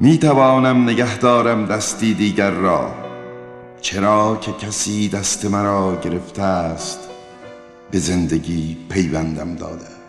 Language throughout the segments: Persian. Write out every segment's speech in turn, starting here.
می توانم نگه دارم دستی دیگر را، چرا که کسی دست مرا گرفته است، به زندگی پیوندم داده است.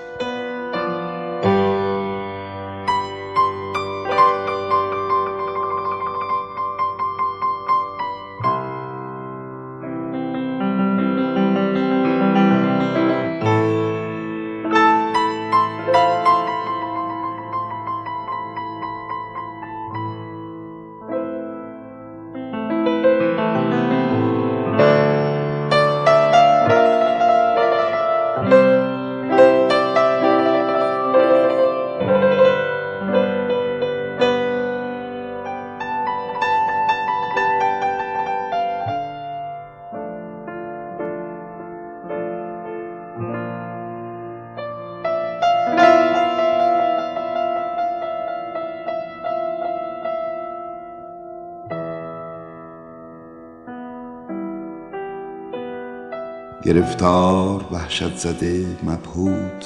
گرفتار، وحشت زده، مبهوت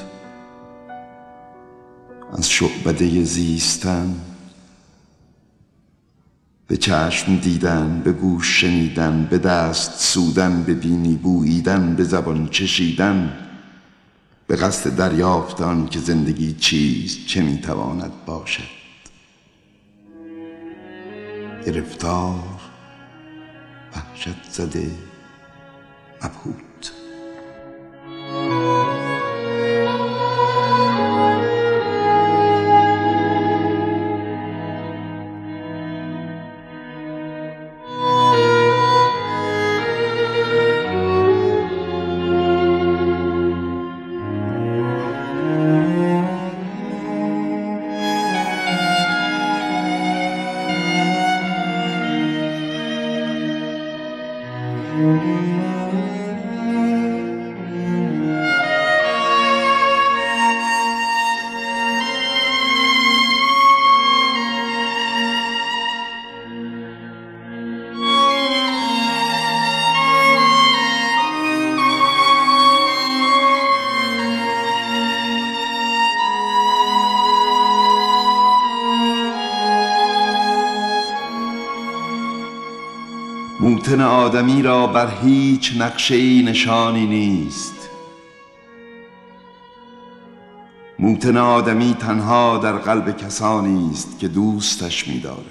از شعبده زیستن، به چشم دیدن، به گوش شنیدن، به دست سودن، به بینی بوییدن، به زبان چشیدن، به قصد دریافت آن که زندگی چیست، چه میتواند باشد. گرفتار، وحشت زده، مبهوت. موطن آدمی را بر هیچ نقشه‌ای نشانی نیست. موطن آدمی تنها در قلب کسانی است که دوستش می‌دارد.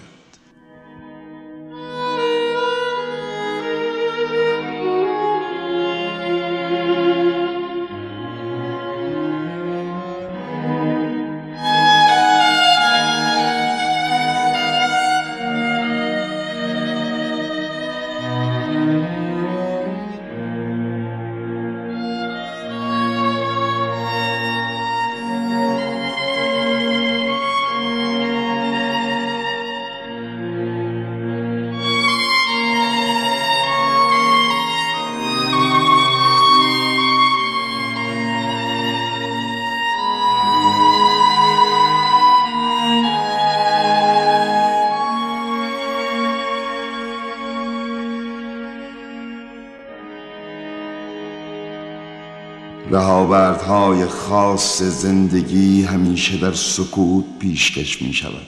رهاوردهای خاص زندگی همیشه در سکوت پیشکش می شود.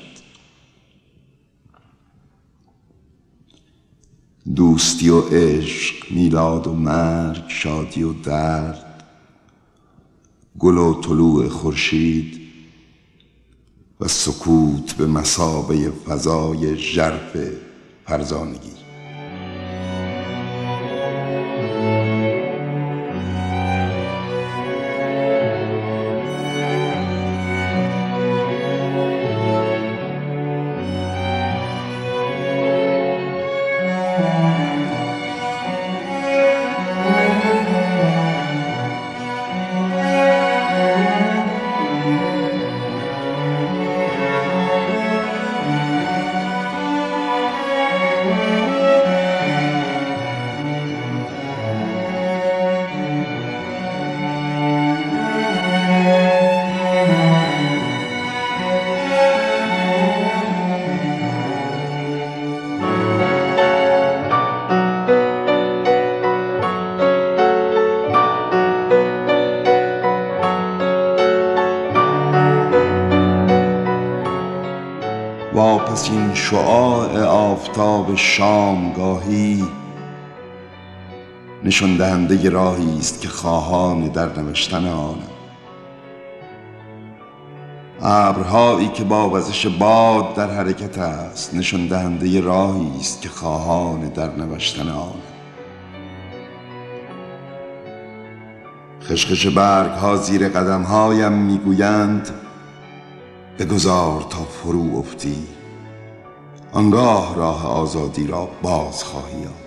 دوستی و عشق، میلاد و مرگ، شادی و درد، گل و طلوع خورشید و سکوت به مثابه فضای ژرف فرزانگی. آفتاب شامگاهی نشان دهنده راهی است که خواهان در نوشتن آنم. ابرهایی که با وزش باد در حرکت است نشان دهنده راهی است که خواهان در نوشتن آنم. خشخش برگ ها زیر قدم هایم میگویند بگذار تا فرو افتی، آنگاه راه آزادی را باز خواهی یافت.